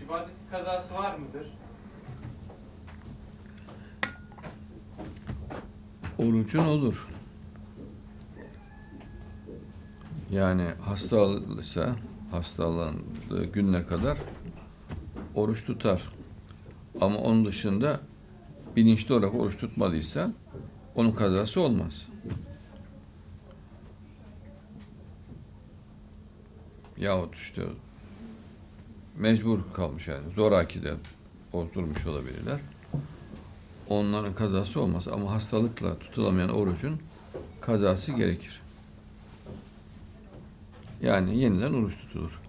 İbadeti kazası var mıdır? Orucun olur. Yani hastalıysa hastalandığı gününe kadar oruç tutar. Ama onun dışında bilinçli olarak oruç tutmadıysa onun kazası olmaz. Yahut işte mecbur kalmış yani zoraki de bozdurmuş olabilirler. Onların kazası olmaz ama hastalıkla tutulamayan orucun kazası gerekir. Yani yeniden oruç tutulur.